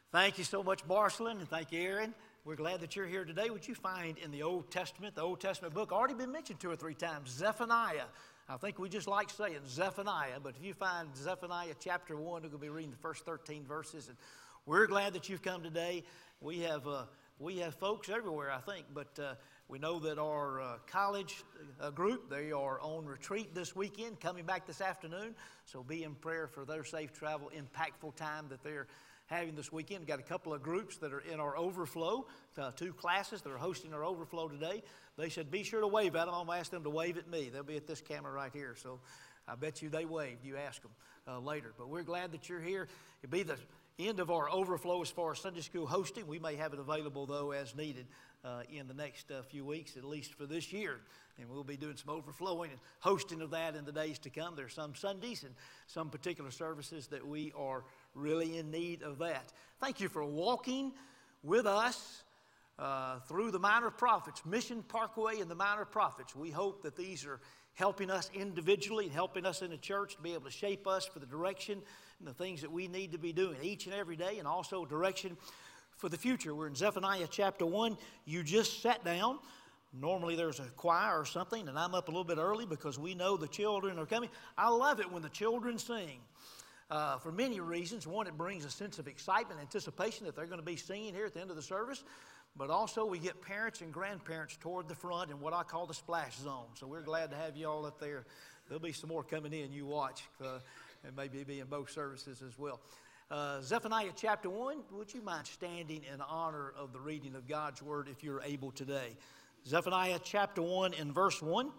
Thank you so much, Marceline, and thank you, Aaron. We're glad that you're here today. What you find in the Old Testament book, already been mentioned 2 or 3 times, Zephaniah. I think we just like saying Zephaniah, but if you find Zephaniah chapter 1, we're going to be reading the first 13 verses. And we're glad that you've come today. We have folks everywhere, I think, but we know that our college group, they are on retreat this weekend, coming back this afternoon. So be in prayer for their safe travel, impactful time that they're having this weekend. We've got a couple of groups that are in our overflow, 2 classes that are hosting our overflow today. They said, be sure to wave at them. I'm going to ask them to wave at me. They'll be at this camera right here. So I bet you they waved. You ask them later. But we're glad that you're here. It'll be the end of our overflow as far as Sunday school hosting. We may have it available, though, as needed in the next few weeks, at least for this year. And we'll be doing some overflowing and hosting of that in the days to come. There are some Sundays and some particular services that we are really in need of that. Thank you for walking with us through the Minor Prophets, Mission Parkway and the Minor Prophets. We hope that these are helping us individually and helping us in the church to be able to shape us for the direction and the things that we need to be doing each and every day, and also direction for the future. We're in Zephaniah chapter 1. You just sat down. Normally there's a choir or something, and I'm up a little bit early because we know the children are coming. I love it when the children sing. For many reasons. One, it brings a sense of excitement, anticipation that they're going to be singing here at the end of the service. But also we get parents and grandparents toward the front in what I call the splash zone. So we're glad to have you all up there. There'll be some more coming in, you watch, and maybe be in both services as well. Zephaniah chapter 1, would you mind standing in honor of the reading of God's Word if you're able today? Zephaniah chapter 1 and verse 1.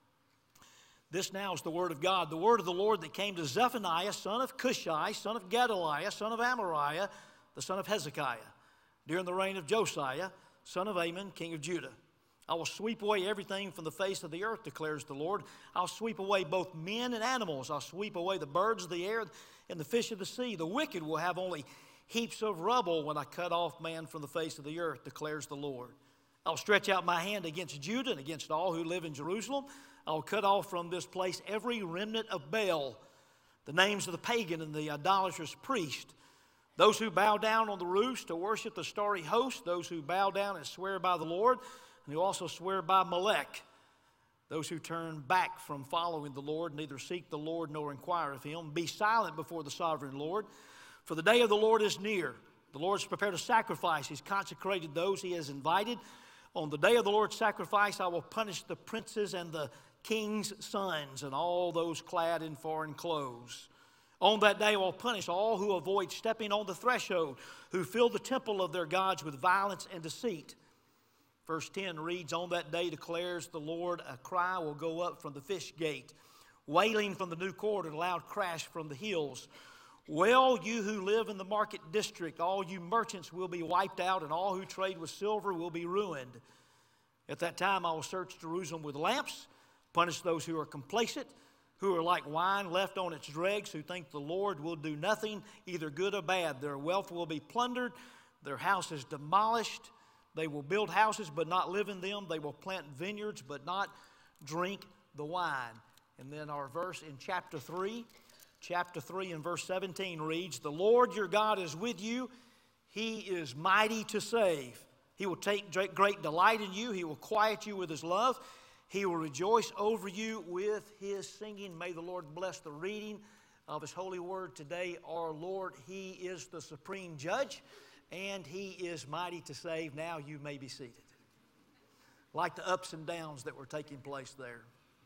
This now is the word of God, the word of the Lord that came to Zephaniah, son of Cushai, son of Gedaliah, son of Amariah, the son of Hezekiah, during the reign of Josiah, son of Amon, king of Judah. I will sweep away everything from the face of the earth, declares the Lord. I'll sweep away both men and animals. I'll sweep away the birds of the air and the fish of the sea. The wicked will have only heaps of rubble when I cut off man from the face of the earth, declares the Lord. I'll stretch out my hand against Judah and against all who live in Jerusalem. I'll cut off from this place every remnant of Baal, the names of the pagan and the idolatrous priest, those who bow down on the roofs to worship the starry host, those who bow down and swear by the Lord, and who also swear by Molech, those who turn back from following the Lord, neither seek the Lord nor inquire of him. Be silent before the sovereign Lord, for the day of the Lord is near. The Lord's prepared a sacrifice. He's consecrated those he has invited. On the day of the Lord's sacrifice, I will punish the princes and the king's sons and all those clad in foreign clothes. On that day I will punish all who avoid stepping on the threshold, who fill the temple of their gods with violence and deceit. Verse 10 reads, on that day declares the Lord, a cry will go up from the fish gate, wailing from the new court, and a loud crash from the hills. Well, you who live in the market district, all you merchants will be wiped out, and all who trade with silver will be ruined. At that time I will search Jerusalem with lamps, punish those who are complacent, who are like wine left on its dregs, who think the Lord will do nothing, either good or bad. Their wealth will be plundered, their houses demolished. They will build houses but not live in them. They will plant vineyards but not drink the wine. And then our verse in chapter 3 and verse 17 reads, the Lord your God is with you. He is mighty to save. He will take great delight in you. He will quiet you with his love. He will rejoice over you with his singing. May the Lord bless the reading of his holy word today. Our Lord, he is the supreme judge, and he is mighty to save. Now you may be seated. Like the ups and downs that were taking place there.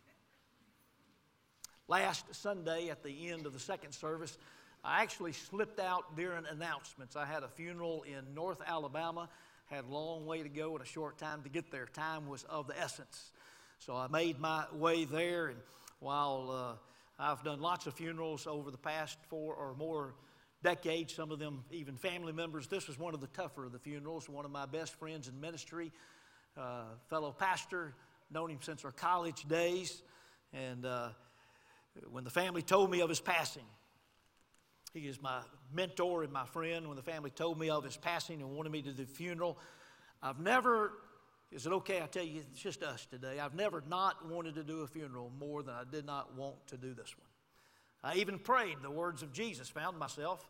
Last Sunday at the end of the second service, I actually slipped out during announcements. I had a funeral in North Alabama, had a long way to go and a short time to get there. Time was of the essence. So I made my way there, and while I've done lots of funerals over the past 4 or more decades, some of them even family members, this was one of the tougher of the funerals. One of my best friends in ministry, fellow pastor, known him since our college days, and when the family told me of his passing, he is my mentor and my friend. When the family told me of his passing and wanted me to do the funeral, is it okay I tell you, it's just us today. I've never not wanted to do a funeral more than I did not want to do this one. I even prayed the words of Jesus, found myself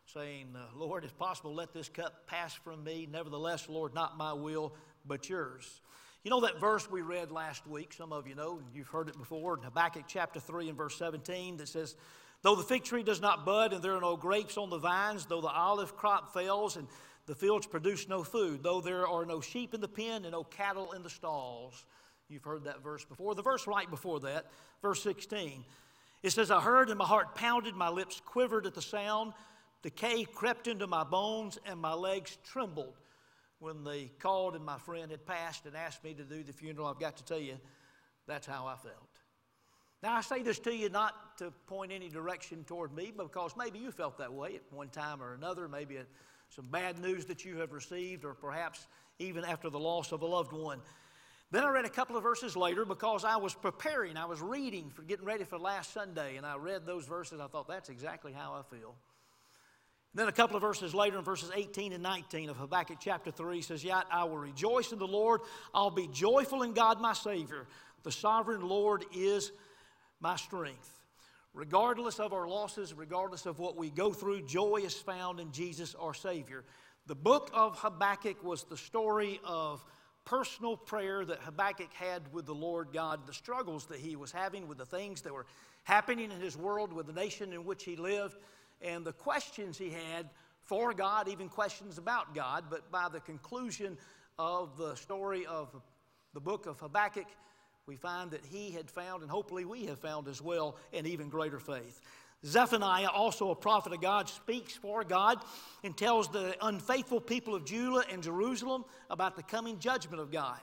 saying, Lord, if possible, let this cup pass from me. Nevertheless, Lord, not my will, but yours. You know that verse we read last week, some of you know, and you've heard it before, in Habakkuk chapter 3 and verse 17, that says, though the fig tree does not bud and there are no grapes on the vines, though the olive crop fails and the fields produce no food, though there are no sheep in the pen and no cattle in the stalls. You've heard that verse before. The verse right before that, verse 16, it says, I heard and my heart pounded, my lips quivered at the sound. Decay crept into my bones and my legs trembled. When they called and my friend had passed and asked me to do the funeral, I've got to tell you, that's how I felt. Now, I say this to you not to point any direction toward me, but because maybe you felt that way at one time or another, maybe some bad news that you have received, or perhaps even after the loss of a loved one. Then I read a couple of verses later because I was preparing, I was reading for getting ready for last Sunday, and I read those verses. I thought, that's exactly how I feel. Then a couple of verses later, in verses 18 and 19 of Habakkuk chapter 3, says, yet I will rejoice in the Lord. I'll be joyful in God my Savior. The sovereign Lord is my strength. Regardless of our losses, regardless of what we go through, joy is found in Jesus our Savior. The book of Habakkuk was the story of personal prayer that Habakkuk had with the Lord God, the struggles that he was having with the things that were happening in his world, with the nation in which he lived, and the questions he had for God, even questions about God. But by the conclusion of the story of the book of Habakkuk, we find that he had found, and hopefully we have found as well, an even greater faith. Zephaniah, also a prophet of God, speaks for God and tells the unfaithful people of Judah and Jerusalem about the coming judgment of God.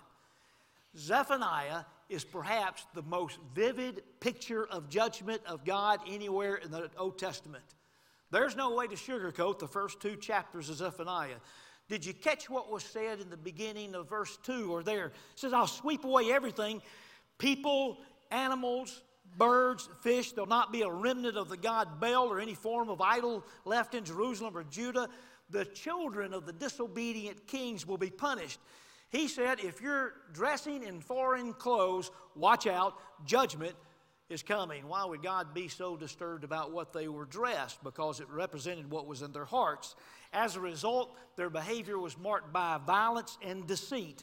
Zephaniah is perhaps the most vivid picture of judgment of God anywhere in the Old Testament. There's no way to sugarcoat the first two chapters of Zephaniah. Did you catch what was said in the beginning of verse 2 or there? It says, I'll sweep away everything, people, animals, birds, fish. There'll not be a remnant of the god Baal or any form of idol left in Jerusalem or Judah. The children of the disobedient kings will be punished. He said, if you're dressing in foreign clothes, watch out, judgment is coming. Why would God be so disturbed about what they were dressed? Because it represented what was in their hearts. As a result, their behavior was marked by violence and deceit.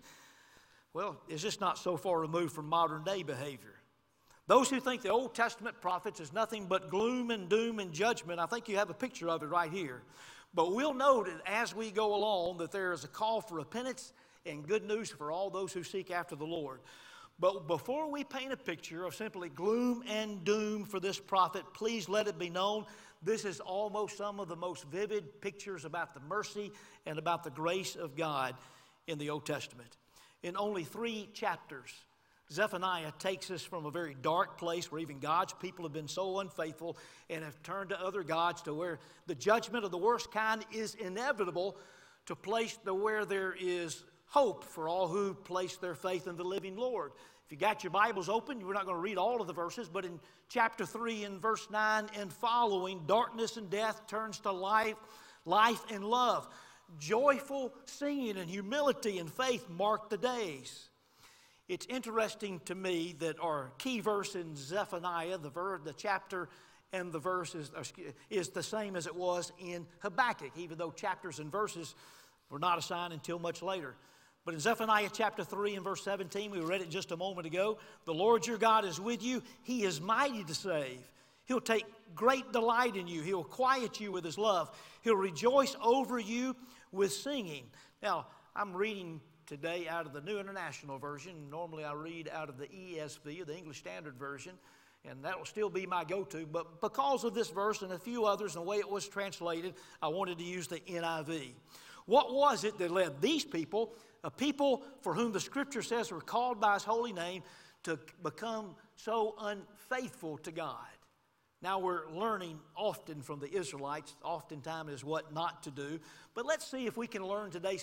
Well, is this not so far removed from modern day behavior? Those who think the Old Testament prophets is nothing but gloom and doom and judgment, I think you have a picture of it right here. But we'll note as we go along that there is a call for repentance and good news for all those who seek after the Lord. But before we paint a picture of simply gloom and doom for this prophet, please let it be known this is almost some of the most vivid pictures about the mercy and about the grace of God in the Old Testament. In only 3 chapters, Zephaniah takes us from a very dark place where even God's people have been so unfaithful and have turned to other gods, to where the judgment of the worst kind is inevitable, to place to where there is hope for all who place their faith in the living Lord. If you got your Bibles open, we're not going to read all of the verses, but in chapter 3 and verse 9 and following, darkness and death turns to life, life and love. Joyful singing and humility and faith mark the days. It's interesting to me that our key verse in Zephaniah, the chapter and the verse is the same as it was in Habakkuk, even though chapters and verses were not assigned until much later. But in Zephaniah chapter 3 and verse 17, we read it just a moment ago, the Lord your God is with you. He is mighty to save. He'll take great delight in you. He'll quiet you with his love. He'll rejoice over you with singing. Now, I'm reading today out of the New International Version. Normally I read out of the ESV, or the English Standard Version, and that will still be my go-to. But because of this verse and a few others and the way it was translated, I wanted to use the NIV. What was it that led these people, a people for whom the Scripture says were called by his holy name, to become so unfaithful to God? Now we're learning often from the Israelites, oftentimes is what not to do. But let's see if we can learn today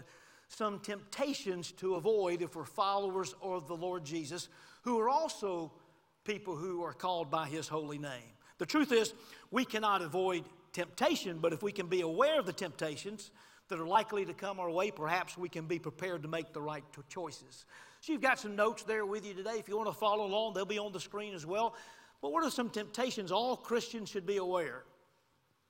some temptations to avoid if we're followers of the Lord Jesus, who are also people who are called by his holy name. The truth is, we cannot avoid temptation, but if we can be aware of the temptations that are likely to come our way, perhaps we can be prepared to make the right choices. So you've got some notes there with you today. If you want to follow along, they'll be on the screen as well. But what are some temptations all Christians should be aware?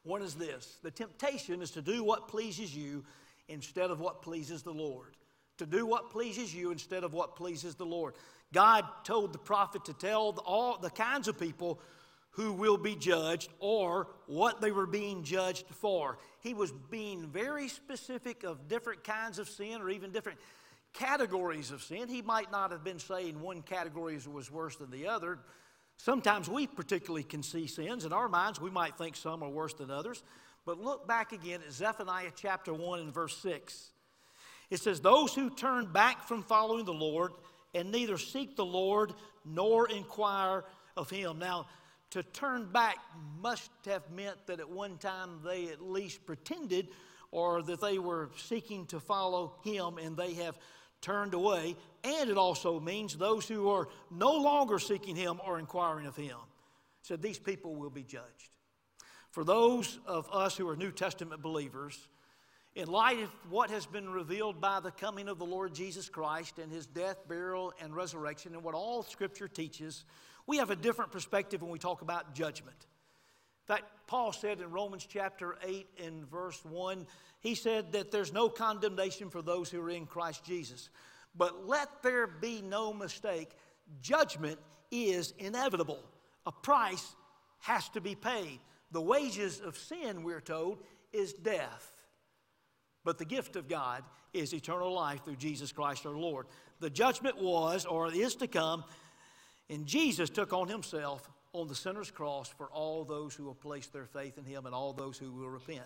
One is this: the temptation is to do what pleases you instead of what pleases the Lord. To do what pleases you instead of what pleases the Lord. God told the prophet to tell all the kinds of people who will be judged or what they were being judged for. He was being very specific of different kinds of sin or even different categories of sin. He might not have been saying one category was worse than the other. Sometimes we particularly can see sins. In our minds, we might think some are worse than others. But look back again at Zephaniah chapter 1 and verse 6. It says, those who turn back from following the Lord and neither seek the Lord nor inquire of him. Now, to turn back must have meant that at one time they at least pretended or that they were seeking to follow him and they have turned away. And it also means those who are no longer seeking him or inquiring of him. So these people will be judged. For those of us who are New Testament believers, in light of what has been revealed by the coming of the Lord Jesus Christ and his death, burial, and resurrection, and what all Scripture teaches, we have a different perspective when we talk about judgment. In fact, Paul said in Romans chapter 8 and verse 1, he said that there's no condemnation for those who are in Christ Jesus. But let there be no mistake, judgment is inevitable. A price has to be paid. The wages of sin, we're told, is death. But the gift of God is eternal life through Jesus Christ our Lord. The judgment was, or is to come, and Jesus took on himself on the sinner's cross for all those who will place their faith in him and all those who will repent.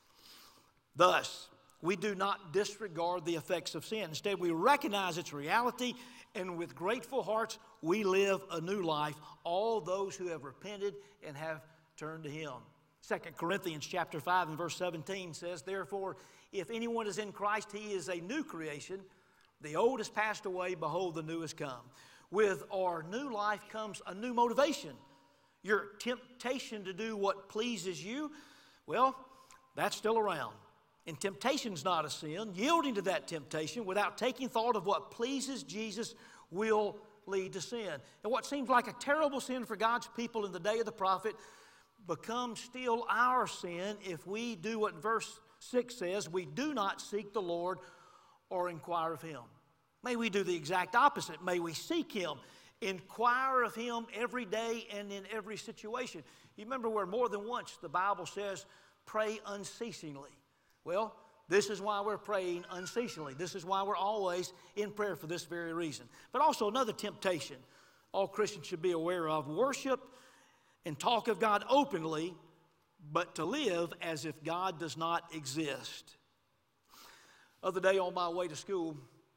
Thus, we do not disregard the effects of sin. Instead, we recognize its reality, and with grateful hearts, we live a new life, all those who have repented and have turned to him. 2 Corinthians chapter 5 and verse 17 says, therefore, if anyone is in Christ, he is a new creation. The old has passed away, behold, the new has come. With our new life comes a new motivation. Your temptation to do what pleases you, well, that's still around. And temptation's not a sin. Yielding to that temptation without taking thought of what pleases Jesus will lead to sin. And what seems like a terrible sin for God's people in the day of the prophet becomes still our sin if we do what verse 6 says, we do not seek the Lord or inquire of him. May we do the exact opposite. May we seek him, inquire of him every day and in every situation. You remember where more than once the Bible says, pray unceasingly. Well, this is why we're praying unceasingly. This is why we're always in prayer for this very reason. But also another temptation all Christians should be aware of, worship and talk of God openly, but to live as if God does not exist. Other day on my way to school,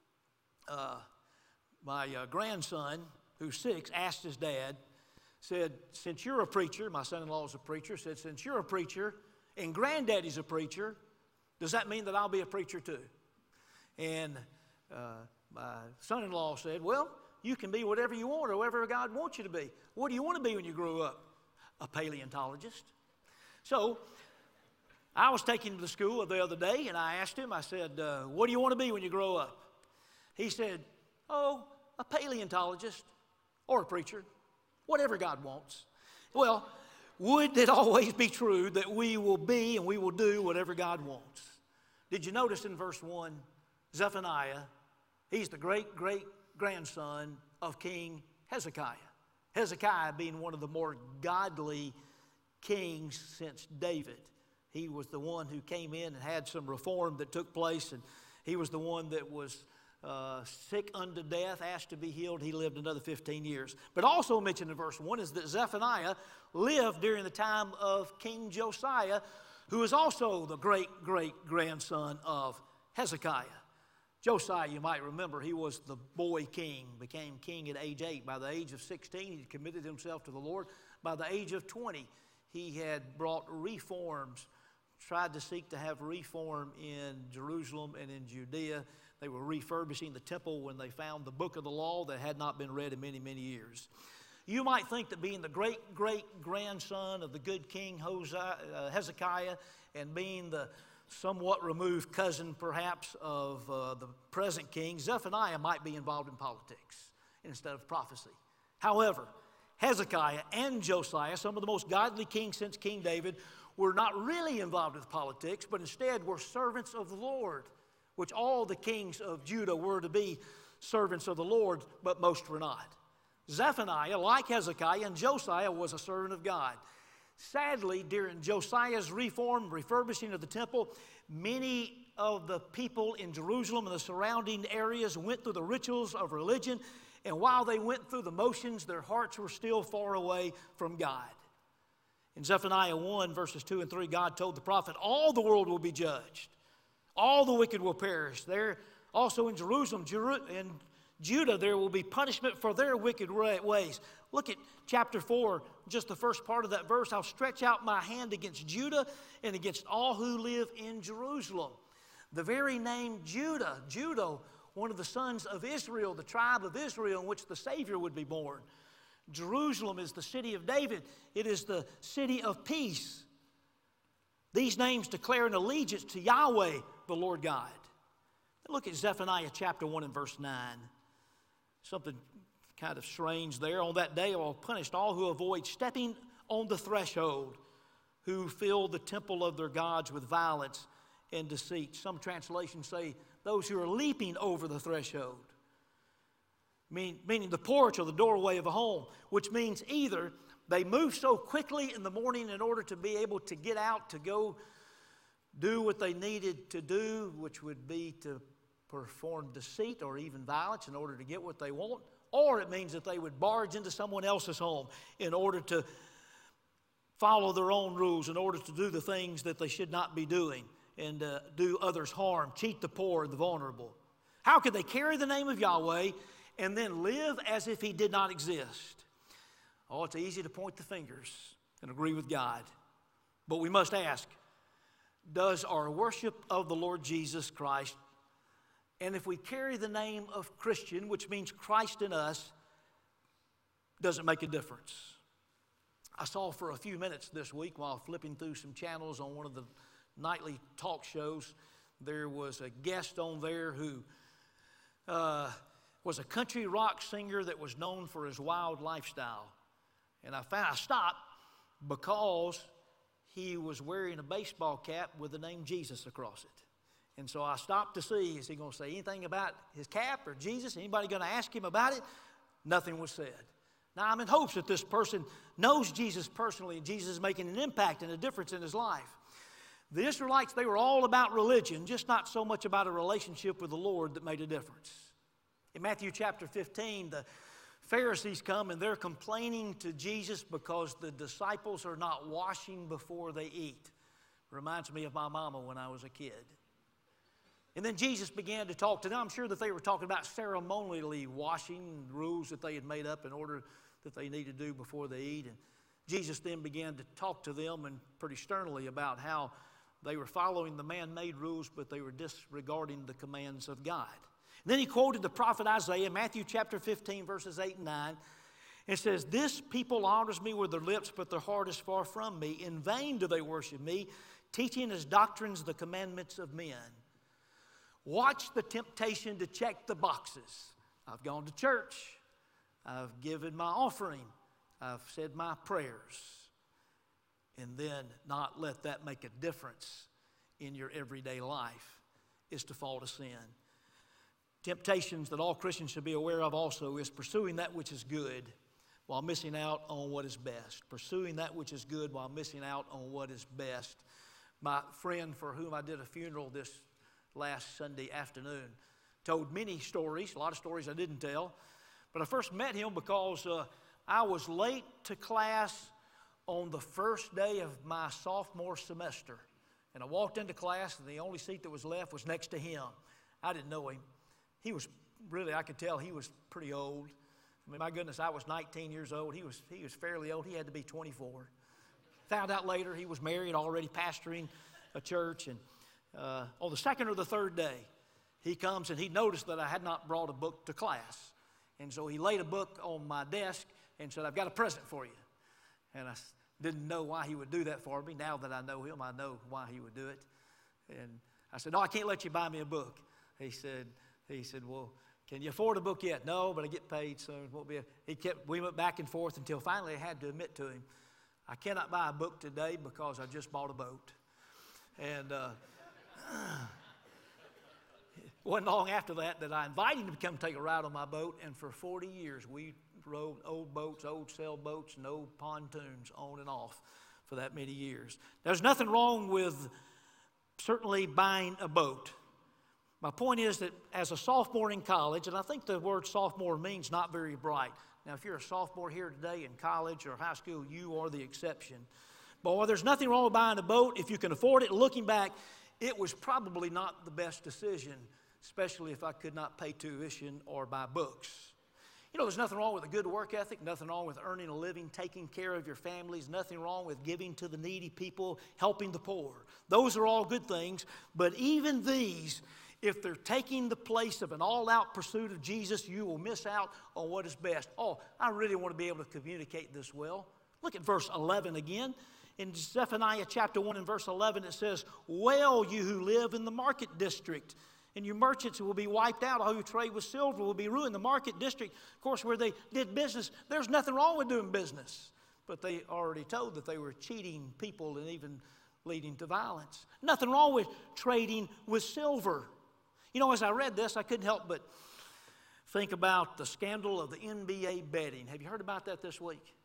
my grandson, who's 6, asked his dad, said, since you're a preacher, my son-in-law is a preacher, said, since you're a preacher and granddaddy's a preacher, does that mean that I'll be a preacher too? And my son-in-law said, well, you can be whatever you want or whatever God wants you to be. What do you want to be when you grow up? A paleontologist. So I was taking him to school the other day, and I asked him, I said, what do you want to be when you grow up? He said, oh, a paleontologist or a preacher, whatever God wants. Well, would it always be true that we will be and we will do whatever God wants? Did you notice in verse 1, Zephaniah, he's the great-great-grandson of King Hezekiah. Hezekiah being one of the more godly kings since David. He was the one who came in and had some reform that took place, and he was the one that was sick unto death, asked to be healed. He lived another 15 years. But also mentioned in verse 1 is that Zephaniah lived during the time of King Josiah, who was also the great-great-grandson of Hezekiah. Josiah, you might remember, he was the boy king, became king at age 8. By the age of 16, he committed himself to the Lord. By the age of 20, he had brought reforms, tried to seek to have reform in Jerusalem and in Judea. They were refurbishing the temple when they found the book of the law that had not been read in many, many years. You might think that being the great-great-grandson of the good king Hezekiah and being the somewhat removed cousin, perhaps, of the present king, Zephaniah might be involved in politics instead of prophecy. However, Hezekiah and Josiah, some of the most godly kings since King David, were not really involved with politics, but instead were servants of the Lord, which all the kings of Judah were to be servants of the Lord, but most were not. Zephaniah, like Hezekiah and Josiah, was a servant of God. Sadly, during Josiah's refurbishing of the temple, many of the people in Jerusalem and the surrounding areas went through the rituals of religion, and while they went through the motions, their hearts were still far away from God. In Zephaniah 1, verses 2 and 3, God told the prophet, all the world will be judged. All the wicked will perish. There also in Jerusalem and Judah, there will be punishment for their wicked ways. Look at chapter 4, just the first part of that verse. I'll stretch out my hand against Judah and against all who live in Jerusalem. The very name Judah, one of the sons of Israel, the tribe of Israel in which the Savior would be born. Jerusalem is the city of David. It is the city of peace. These names declare an allegiance to Yahweh, the Lord God. Look at Zephaniah chapter 1 and verse 9. Something kind of strange there. On that day I will punish all who avoid stepping on the threshold, who fill the temple of their gods with violence and deceit. Some translations say those who are leaping over the threshold, meaning the porch or the doorway of a home, which means either they move so quickly in the morning in order to be able to get out to go do what they needed to do, which would be to perform deceit or even violence in order to get what they want, or it means that they would barge into someone else's home in order to follow their own rules, in order to do the things that they should not be doing and do others harm, cheat the poor and the vulnerable. How could they carry the name of Yahweh and then live as if he did not exist? Oh, it's easy to point the fingers and agree with God. But we must ask, does our worship of the Lord Jesus Christ, and if we carry the name of Christian, which means Christ in us, does it make a difference? I saw for a few minutes this week while flipping through some channels on one of the nightly talk shows, there was a guest on there who was a country rock singer that was known for his wild lifestyle. And I stopped because he was wearing a baseball cap with the name Jesus across it. And so I stopped to see, is he going to say anything about his cap or Jesus? Anybody going to ask him about it? Nothing was said. Now I'm in hopes that this person knows Jesus personally and Jesus is making an impact and a difference in his life. The Israelites, they were all about religion, just not so much about a relationship with the Lord that made a difference. In Matthew chapter 15, the Pharisees come and they're complaining to Jesus because the disciples are not washing before they eat. Reminds me of my mama when I was a kid. And then Jesus began to talk to them. I'm sure that they were talking about ceremonially washing, rules that they had made up in order that they need to do before they eat. And Jesus then began to talk to them and pretty sternly about how they were following the man-made rules, but they were disregarding the commands of God. And then he quoted the prophet Isaiah, Matthew chapter 15, verses 8 and 9. It says, "This people honors me with their lips, but their heart is far from me. In vain do they worship me, teaching as doctrines the commandments of men." Watch the temptation to check the boxes. I've gone to church. I've given my offering. I've said my prayers. And then not let that make a difference in your everyday life is to fall to sin. Temptations that all Christians should be aware of also is pursuing that which is good while missing out on what is best. Pursuing that which is good while missing out on what is best. My friend for whom I did a funeral this last Sunday afternoon told many stories, a lot of stories I didn't tell. But I first met him because I was late to class on the first day of my sophomore semester. And I walked into class and the only seat that was left was next to him. I didn't know him. He was really, I could tell he was pretty old. I mean, my goodness, I was 19 years old. He was fairly old. He had to be 24. Found out later he was married, already pastoring a church. And on the second or the third day, he comes and he noticed that I had not brought a book to class. And so he laid a book on my desk and said, "I've got a present for you." And I didn't know why he would do that for me. Now that I know him, I know why he would do it. And I said, "No, I can't let you buy me a book." He said, "Well, can you afford a book yet?" "No, but I get paid soon. Won't be." We went back and forth until finally I had to admit to him, I cannot buy a book today because I just bought a boat. And it wasn't long after that I invited him to come take a ride on my boat. And for 40 years, we rode old boats, old sailboats, and old pontoons on and off for that many years. There's nothing wrong with certainly buying a boat. My point is that as a sophomore in college, and I think the word sophomore means not very bright. Now, if you're a sophomore here today in college or high school, you are the exception. Boy, there's nothing wrong with buying a boat if you can afford it. Looking back, it was probably not the best decision, especially if I could not pay tuition or buy books. You know, there's nothing wrong with a good work ethic, nothing wrong with earning a living, taking care of your families, nothing wrong with giving to the needy people, helping the poor. Those are all good things, but even these, if they're taking the place of an all-out pursuit of Jesus, you will miss out on what is best. Oh, I really want to be able to communicate this well. Look at verse 11 again. In Zephaniah chapter 1 and verse 11, it says, "Well, you who live in the market district, and your merchants will be wiped out. All who trade with silver will be ruined." The market district, of course, where they did business, there's nothing wrong with doing business. But they already told that they were cheating people and even leading to violence. Nothing wrong with trading with silver. You know, as I read this, I couldn't help but think about the scandal of the NBA betting. Have you heard about that this week?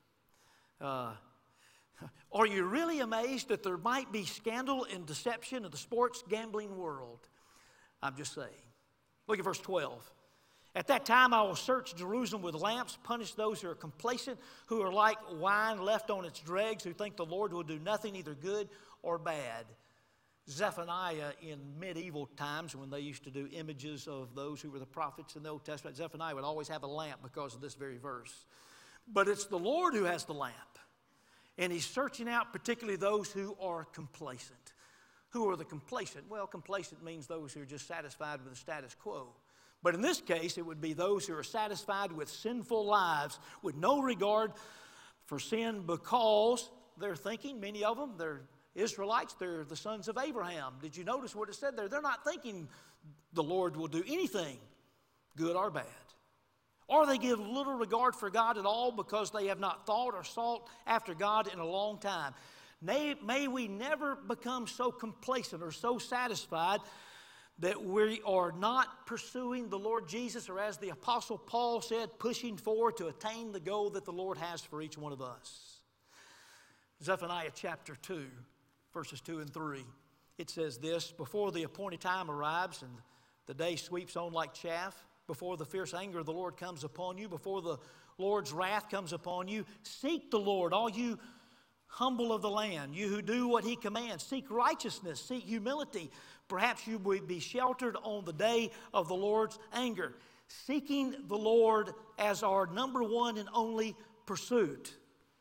Are you really amazed that there might be scandal and deception in the sports gambling world? I'm just saying. Look at verse 12. "At that time I will search Jerusalem with lamps, punish those who are complacent, who are like wine left on its dregs, who think the Lord will do nothing, either good or bad." Zephaniah, in medieval times when they used to do images of those who were the prophets in the Old Testament, Zephaniah would always have a lamp because of this very verse. But it's the Lord who has the lamp. And he's searching out particularly those who are complacent. Who are the complacent? Well, complacent means those who are just satisfied with the status quo. But in this case, it would be those who are satisfied with sinful lives with no regard for sin, because they're thinking, many of them, they're Israelites, they're the sons of Abraham. Did you notice what it said there? They're not thinking the Lord will do anything, good or bad. Or they give little regard for God at all because they have not thought or sought after God in a long time. May we never become so complacent or so satisfied that we are not pursuing the Lord Jesus, or as the Apostle Paul said, pushing forward to attain the goal that the Lord has for each one of us. Zephaniah chapter 2, verses 2 and 3. It says this: "Before the appointed time arrives and the day sweeps on like chaff, before the fierce anger of the Lord comes upon you, before the Lord's wrath comes upon you, seek the Lord, all you humble of the land, you who do what he commands. Seek righteousness, seek humility. Perhaps you will be sheltered on the day of the Lord's anger." Seeking the Lord as our number one and only pursuit.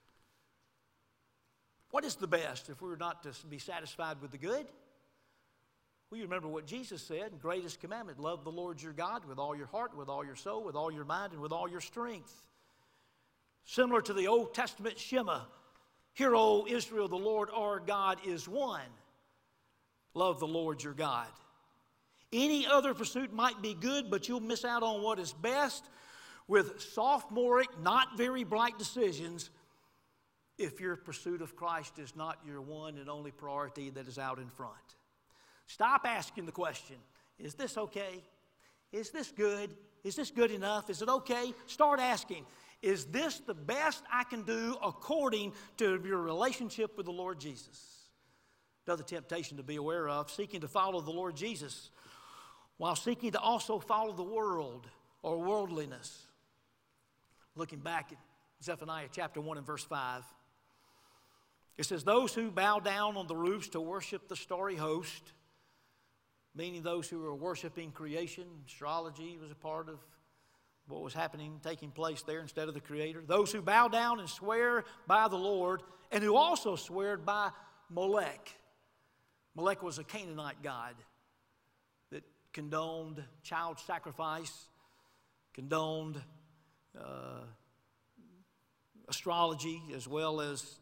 What is the best if we were not to be satisfied with the good? Well, you remember what Jesus said, greatest commandment, love the Lord your God with all your heart, with all your soul, with all your mind, and with all your strength. Similar to the Old Testament Shema, "Hear, O Israel, the Lord our God is one. Love the Lord your God." Any other pursuit might be good, but you'll miss out on what is best with sophomoric, not very bright decisions if your pursuit of Christ is not your one and only priority that is out in front. Stop asking the question, is this okay? Is this good? Is this good enough? Is it okay? Start asking, is this the best I can do according to your relationship with the Lord Jesus? Another temptation to be aware of, seeking to follow the Lord Jesus while seeking to also follow the world or worldliness. Looking back at Zephaniah chapter 1 and verse 5, it says, "Those who bow down on the roofs to worship the starry host," meaning those who were worshiping creation. Astrology was a part of what was happening, taking place there instead of the Creator. "Those who bow down and swear by the Lord, and who also swear by Molech." Molech was a Canaanite god that condoned child sacrifice, condoned astrology, as well as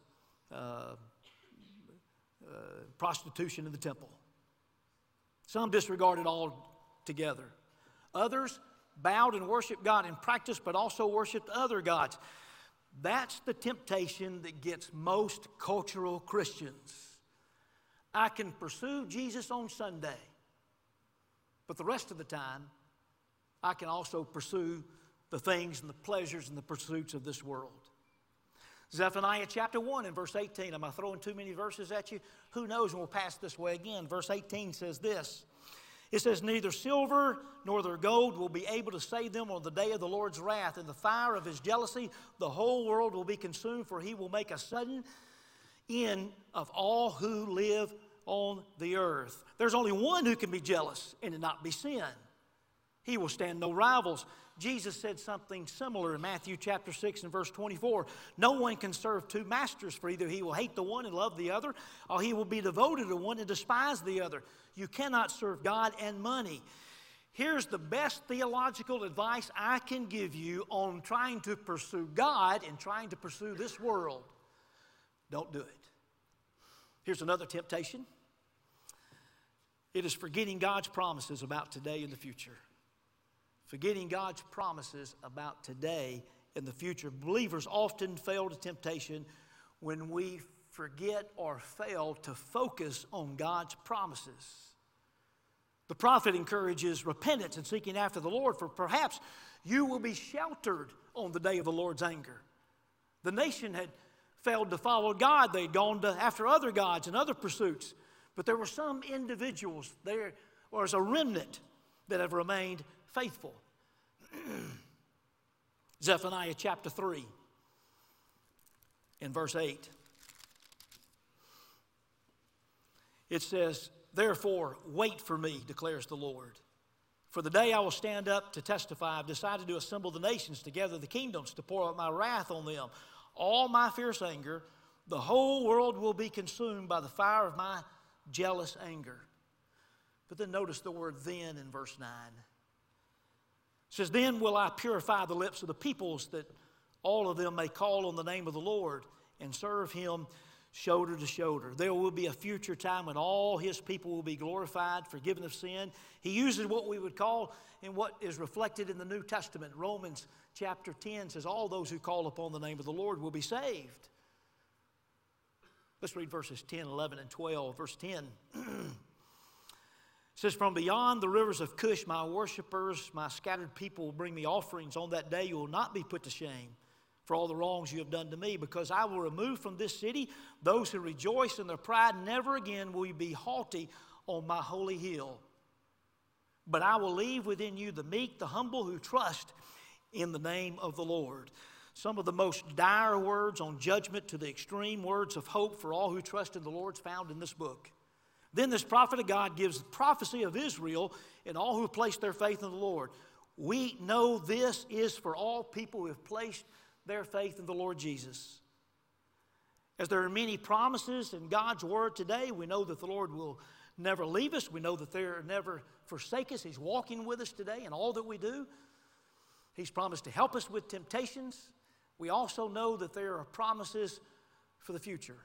prostitution in the temple. Some disregarded altogether. Others bowed and worshiped God in practice, but also worshiped other gods. That's the temptation that gets most cultural Christians. I can pursue Jesus on Sunday, but the rest of the time, I can also pursue the things and the pleasures and the pursuits of this world. Zephaniah chapter 1 and verse 18. Am I throwing too many verses at you? Who knows, and we'll pass this way again. Verse 18 says this. It says, neither silver nor their gold will be able to save them on the day of the Lord's wrath. In the fire of his jealousy, the whole world will be consumed, for he will make a sudden end of all who live on the earth. There's only one who can be jealous and it not be sin. He will stand no rivals. Jesus said something similar in Matthew chapter 6 and verse 24. No one can serve two masters, for either he will hate the one and love the other, or he will be devoted to one and despise the other. You cannot serve God and money. Here's the best theological advice I can give you on trying to pursue God and trying to pursue this world. Don't do it. Here's another temptation. It is forgetting God's promises about today and the future. Forgetting God's promises about today and the future. Believers often fail to temptation when we forget or fail to focus on God's promises. The prophet encourages repentance and seeking after the Lord, for perhaps you will be sheltered on the day of the Lord's anger. The nation had failed to follow God. They'd gone after other gods and other pursuits. But there were some individuals there, or as a remnant, that have remained faithful. Zephaniah chapter 3 in verse 8. It says, therefore, wait for me, declares the Lord. For the day I will stand up to testify, I've decided to assemble the nations, together the kingdoms, to pour out my wrath on them. All my fierce anger, the whole world will be consumed by the fire of my jealous anger. But then notice the word then in verse 9. It says, then will I purify the lips of the peoples, that all of them may call on the name of the Lord and serve him shoulder to shoulder. There will be a future time when all his people will be glorified, forgiven of sin. He uses what we would call, and what is reflected in the New Testament. Romans chapter 10 says, all those who call upon the name of the Lord will be saved. Let's read verses 10, 11, and 12. Verse 10. It says, from beyond the rivers of Cush, my worshipers, my scattered people will bring me offerings. On that day you will not be put to shame for all the wrongs you have done to me, because I will remove from this city those who rejoice in their pride. Never again will you be haughty on my holy hill. But I will leave within you the meek, the humble, who trust in the name of the Lord. Some of the most dire words on judgment to the extreme words of hope for all who trust in the Lord is found in this book. Then this prophet of God gives the prophecy of Israel and all who place their faith in the Lord. We know this is for all people who have placed their faith in the Lord Jesus. As there are many promises in God's word today, we know that the Lord will never leave us. We know that He'll never forsake us. He's walking with us today in all that we do. He's promised to help us with temptations. We also know that there are promises for the future.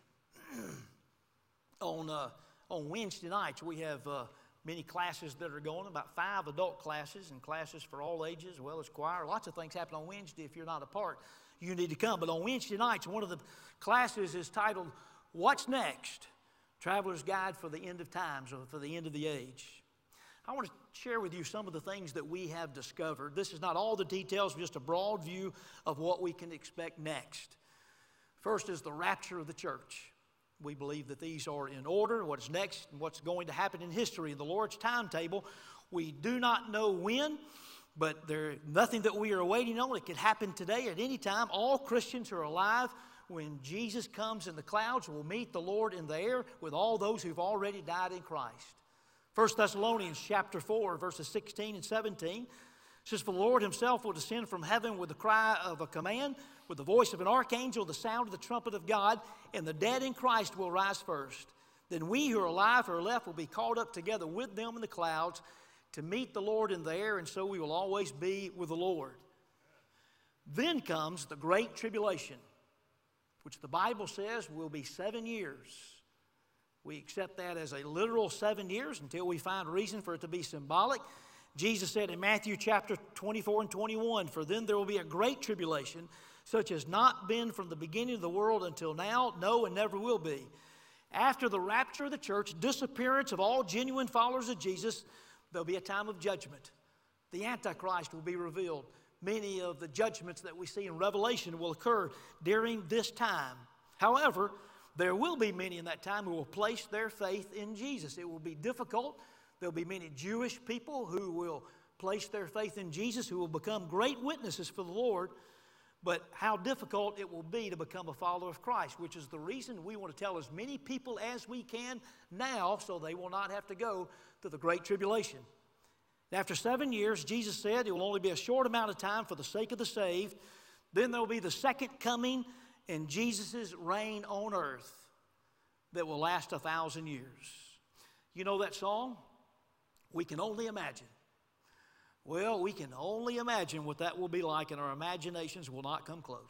On Wednesday nights, we have many classes that are going, about 5 adult classes and classes for all ages, as well as choir. Lots of things happen on Wednesday. If you're not a part, you need to come. But on Wednesday nights, one of the classes is titled, What's Next? Traveler's Guide for the End of Times, or for the End of the Age. I want to share with you some of the things that we have discovered. This is not all the details, just a broad view of what we can expect next. First is the rapture of the church. We believe that these are in order, what is next, and what's going to happen in history. In the Lord's timetable, we do not know when, but there's nothing that we are waiting on. It could happen today at any time. All Christians who are alive when Jesus comes in the clouds will meet the Lord in the air with all those who've already died in Christ. 1 Thessalonians chapter 4, verses 16 and 17 says, for the Lord himself will descend from heaven with the cry of a command, with the voice of an archangel, the sound of the trumpet of God, and the dead in Christ will rise first. Then we who are alive or are left will be caught up together with them in the clouds to meet the Lord in the air, and so we will always be with the Lord. Then comes the great tribulation, which the Bible says will be 7 years. We accept that as a literal 7 years until we find reason for it to be symbolic. Jesus said in Matthew chapter 24 and 21, for then there will be a great tribulation, such has not been from the beginning of the world until now, no, and never will be. After the rapture of the church, disappearance of all genuine followers of Jesus, there'll be a time of judgment. The Antichrist will be revealed. Many of the judgments that we see in Revelation will occur during this time. However, there will be many in that time who will place their faith in Jesus. It will be difficult. There'll be many Jewish people who will place their faith in Jesus, who will become great witnesses for the Lord. But how difficult it will be to become a follower of Christ, which is the reason we want to tell as many people as we can now so they will not have to go through the Great Tribulation. After 7 years, Jesus said it will only be a short amount of time for the sake of the saved. Then there will be the second coming and Jesus' reign on earth that will last 1,000 years. You know that song? We can only imagine. Well, we can only imagine what that will be like, and our imaginations will not come close.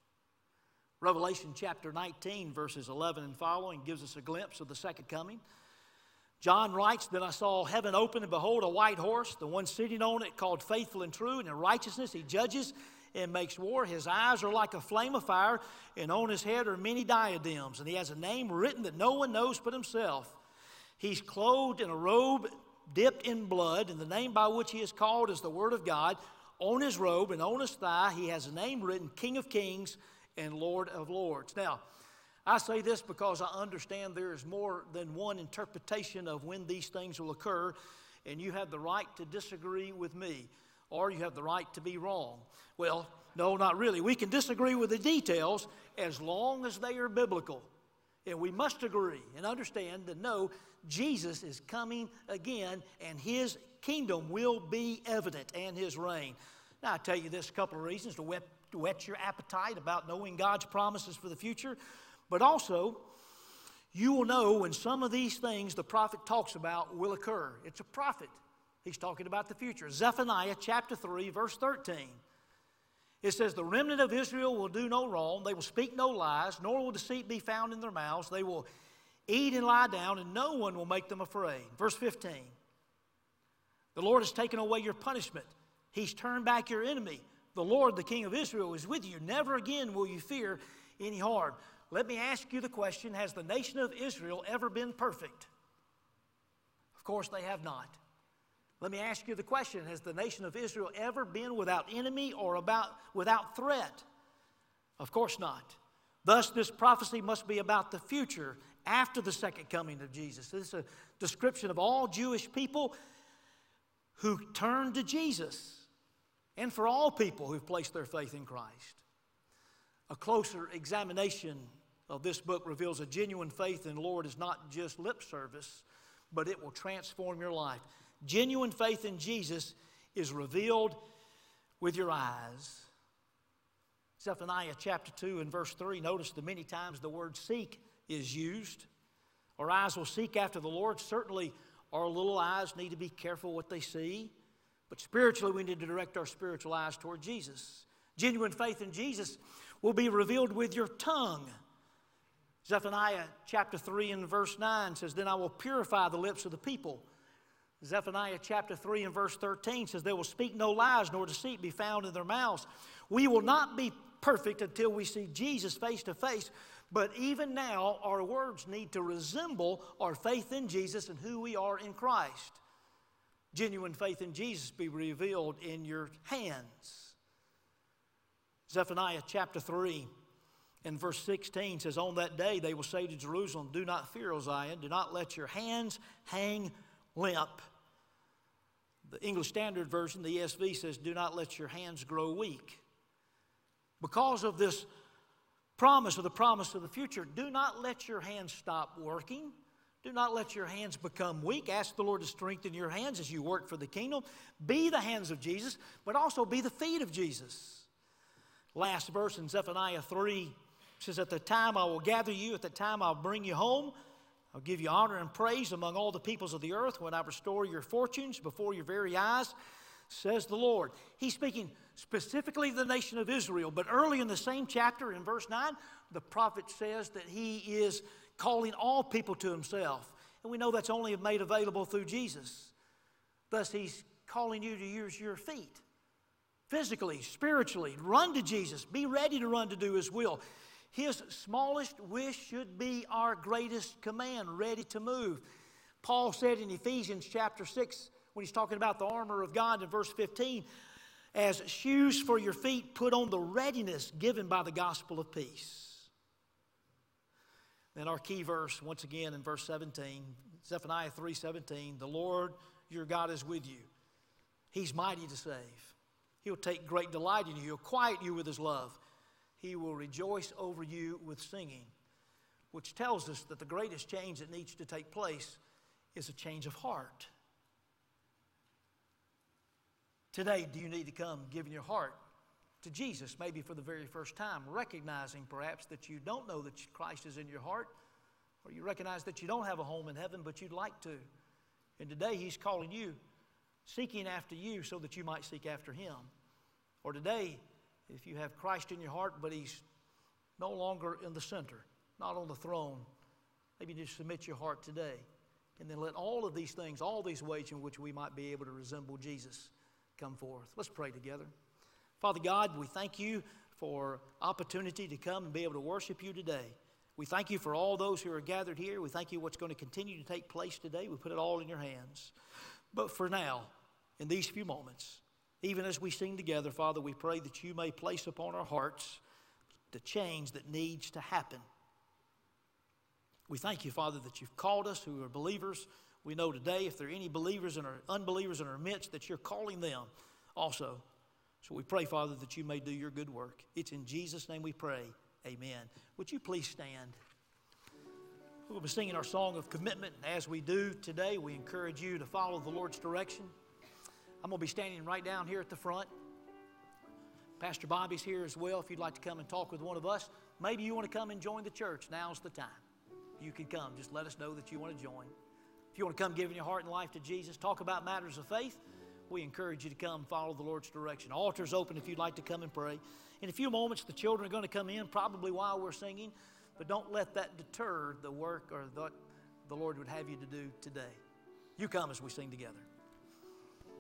Revelation chapter 19, verses 11 and following gives us a glimpse of the second coming. John writes, "Then I saw heaven open, and behold, a white horse, the one sitting on it called Faithful and True, and in righteousness he judges and makes war. His eyes are like a flame of fire, and on his head are many diadems, and he has a name written that no one knows but himself. He's clothed in a robe dipped in blood, and the name by which he is called is the Word of God. On his robe and on his thigh he has a name written, King of Kings and Lord of Lords." Now, I say this because I understand there is more than one interpretation of when these things will occur, and you have the right to disagree with me, or you have the right to be wrong. Well, no, not really. We can disagree with the details as long as they are biblical. And we must agree and understand that no, Jesus is coming again, and his kingdom will be evident, and his reign. Now, I tell you this, a couple of reasons to whet your appetite about knowing God's promises for the future. But also, you will know when some of these things the prophet talks about will occur. It's a prophet. He's talking about the future. Zephaniah chapter 3, verse 13. It says, "The remnant of Israel will do no wrong. They will speak no lies, nor will deceit be found in their mouths. They will eat and lie down, and no one will make them afraid." Verse 15. "The Lord has taken away your punishment. He's turned back your enemy. The Lord, the King of Israel, is with you. Never again will you fear any harm." Let me ask you the question, has the nation of Israel ever been perfect? Of course they have not. Let me ask you the question, has the nation of Israel ever been without enemy or without threat? Of course not. Thus, this prophecy must be about the future after the second coming of Jesus. This is a description of all Jewish people who turn to Jesus, and for all people who've placed their faith in Christ. A closer examination of this book reveals a genuine faith in the Lord is not just lip service, but it will transform your life. Genuine faith in Jesus is revealed with your eyes. Zephaniah chapter 2 and verse 3, notice the many times the word seek is used. Our eyes will seek after the Lord. Certainly our little eyes need to be careful what they see, but spiritually we need to direct our spiritual eyes toward Jesus. Genuine faith in Jesus will be revealed with your tongue. Zephaniah chapter 3 and verse 9 says, "Then I will purify the lips of the people." Zephaniah chapter 3 and verse 13 says, "They will speak no lies, nor deceit be found in their mouths." We will not be perfect until we see Jesus face to face, but even now our words need to resemble our faith in Jesus and who we are in Christ. Genuine faith in Jesus be revealed in your hands. Zephaniah chapter 3 and verse 16 says, "On that day they will say to Jerusalem, 'Do not fear, O Zion, do not let your hands hang limp.'" The English Standard Version, the ESV, says, "Do not let your hands grow weak." Because of this promise, or the promise of the future, do not let your hands stop working. Do not let your hands become weak. Ask the Lord to strengthen your hands as you work for the kingdom. Be the hands of Jesus, but also be the feet of Jesus. Last verse in Zephaniah 3 says, "At the time I will gather you, at the time I'll bring you home. I'll give you honor and praise among all the peoples of the earth when I restore your fortunes before your very eyes, says the Lord." He's speaking specifically to the nation of Israel, but early in the same chapter in verse 9, the prophet says that he is calling all people to himself. And we know that's only made available through Jesus. Thus, he's calling you to use your feet. physically, spiritually. Run to Jesus. Be ready to run to do His will. His smallest wish should be our greatest command, ready to move. Paul said in Ephesians chapter 6, when he's talking about the armor of God in verse 15, as shoes for your feet, put on the readiness given by the gospel of peace. Then our key verse, once again in verse 17, Zephaniah 3:17, the Lord your God is with you. He's mighty to save. He'll take great delight in you. He'll quiet you with His love. He will rejoice over you with singing, which tells us that the greatest change that needs to take place is a change of heart. Today, do you need to come giving your heart to Jesus, maybe for the very first time, recognizing perhaps that you don't know that Christ is in your heart, or you recognize that you don't have a home in heaven, but you'd like to. And today He's calling you, seeking after you so that you might seek after Him. Or today, if you have Christ in your heart, but He's no longer in the center, not on the throne, maybe just submit your heart today. And then let all of these things, all these ways in which we might be able to resemble Jesus, come forth. Let's pray together. Father God, we thank You for opportunity to come and be able to worship You today. We thank You for all those who are gathered here. We thank You what's going to continue to take place today. We put it all in Your hands. But for now, in these few moments, even as we sing together, Father, we pray that You may place upon our hearts the change that needs to happen. We thank You, Father, that You've called us who are believers. We know today if there are any believers and unbelievers in our midst that You're calling them also. So we pray, Father, that You may do Your good work. It's in Jesus' name we pray. Amen. Would you please stand? We'll be singing our song of commitment. As we do today, we encourage you to follow the Lord's direction. I'm going to be standing right down here at the front. Pastor Bobby's here as well if you'd like to come and talk with one of us. Maybe you want to come and join the church. Now's the time. You can come. Just let us know that you want to join. If you want to come giving your heart and life to Jesus, talk about matters of faith, we encourage you to come follow the Lord's direction. Altar's open if you'd like to come and pray. In a few moments, the children are going to come in, probably while we're singing, but don't let that deter the work or what the Lord would have you to do today. You come as we sing together.